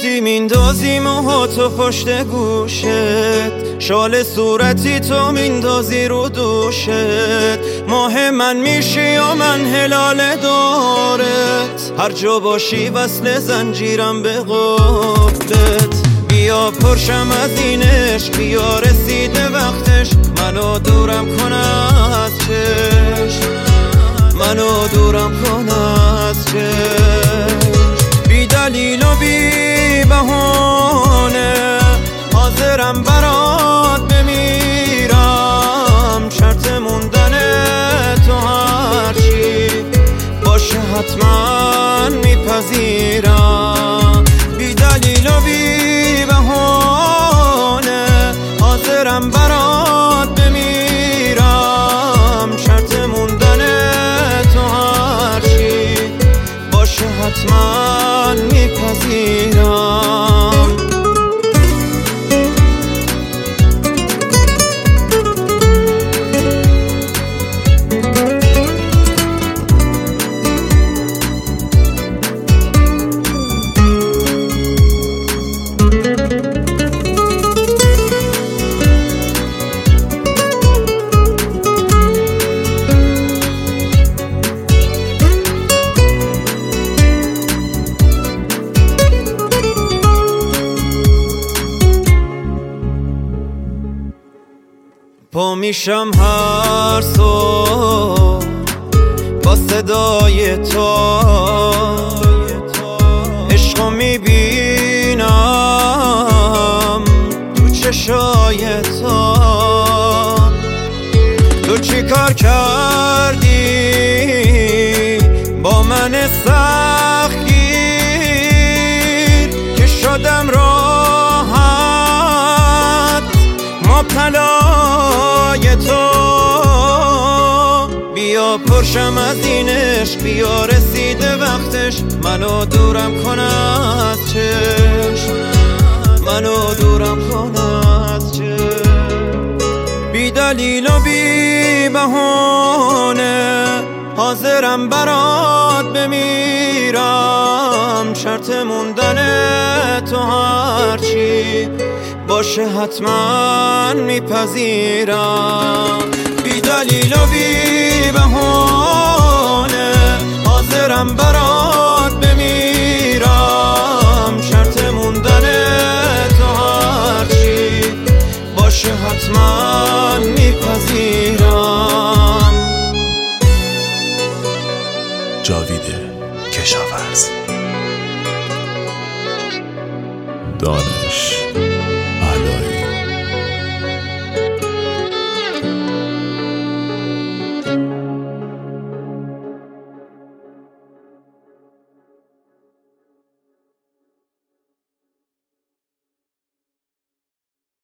گفتی میندازی موهاتو پشت گوشت، شال صورتی تو میندازی رو دوشت، ماه من میشی و من هلال دارت، هر جا باشی وصل زنجیرم به قبلت. بیا پرشم از این عشق، بیا رسیده وقتش، منو دورم کن از چشم، منو دورم کن از چشم. بی دلیل و بی بهانه حاضرم برات بمیرم، شرط موندن تو هرچی باشه حتما میپذیرم. بی دلیل و بی بهانه حاضرم برات بمیرم، شرط موندن تو هرچی باشه حتما میپذیرم. پا میشم هر صبح با صدای تو، عشقو میبینم تو چشای تو. تو چی کار کردی با من سختگیر که شدم راحت مبتلای تو. بیا پرشم از این عشق، بیا رسیده وقتش، منو دورم کن از چشم، منو دورم کن از چشم. بی دلیل و بی بهانه حاضرم برات بمیرم، شرط موندن تو هرچی باشه حتما میپذیرم. بی دلیل و بی بهانه حاضرم برات بمیرم، شرط موندن تو هرچی باشه حتما میپذیرم. جاوید کشاورز. دانش